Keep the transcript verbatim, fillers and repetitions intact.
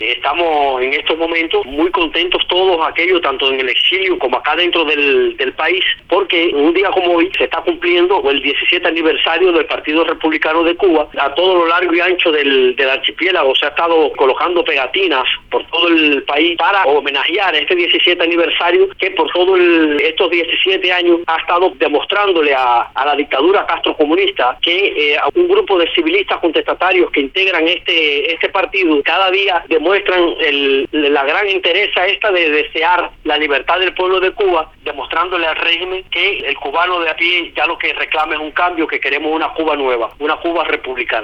Estamos en estos momentos muy contentos todos aquellos, tanto en el exilio como acá dentro del, del país, porque un día como hoy se está cumpliendo el diecisiete aniversario del Partido Republicano de Cuba. A todo lo largo y ancho del, del archipiélago se ha estado colocando pegatinas por todo el país para homenajear este diecisiete aniversario que por todos estos diecisiete años ha estado demostrándole a, a la dictadura castrocomunista que eh, un grupo de civilistas contestatarios que integran este, este partido cada día demuestran el, la gran interés esta de desear la libertad del pueblo de Cuba, demostrándole al régimen que el cubano de a pie ya lo que reclama es un cambio, que queremos una Cuba nueva, una Cuba republicana.